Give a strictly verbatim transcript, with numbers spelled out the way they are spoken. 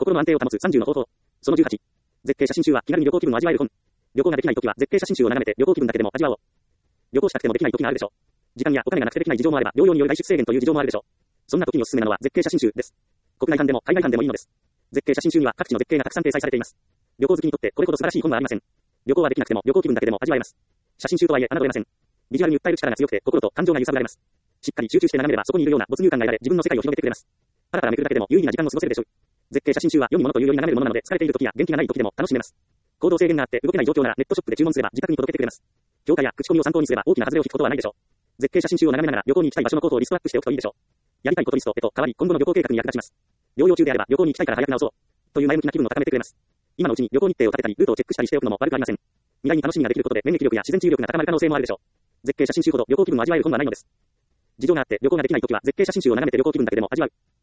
心の安定を保つさんじゅうの方法。そのじゅうはち。絶景写真集は気軽に旅行気分を味わえる本。旅行ができないときは絶景写真集を眺めて旅行気分だけでも味わおう。旅行したくてもできないときがあるでしょう。時間やお金がなくてできない事情もあれば、療養による外出制限という事情もあるでしょう。そんな時におすすめなのは絶景写真集です。国内版でも海外版でもいいのです。絶景写真集には各地の絶景がたくさん掲載されています。旅行好きにとってこれほど素晴らしい本はありません。旅行はできなくても旅行気分だけでも味わえます。写真集とはいえ侮れません。ビジュアルに訴える力が強くて心と感情が揺さぶられます。しっかり集中して眺めればそこにいるような没入感が得られ自分の世界を広げてくれます。パラパラめくるだけでも有意義な時間を過ごせるでしょう。絶景写真集は読むものというより眺めるものなので疲れている時や元気がない時でも楽しめます。行動制限があって動けない状況ならネットショップで注文すれば自宅に届けてくれます。評価や口コミを参考にすれば大きな外れを引くことはないでしょう。絶景写真集を眺めながら旅行に行きたい場所の候補をリストアップしておくといいでしょう。やりたいことリストへと変わり今後の旅行計画に役立ちます。療養中であれば旅行に行きたいから早く直そうという前向きな気分を高めてくれます。今のうちに旅行日程を立てたりルートをチェックしたりしておくのも悪くありません。未来に楽しみができることで免疫力や自然治癒力が高まる可能性もあるでしょう。絶景写真集ほど旅行気分を味わえる本はないのです。事情があって旅行ができないときは絶景写真集を眺めて旅行気分だけでも味わう。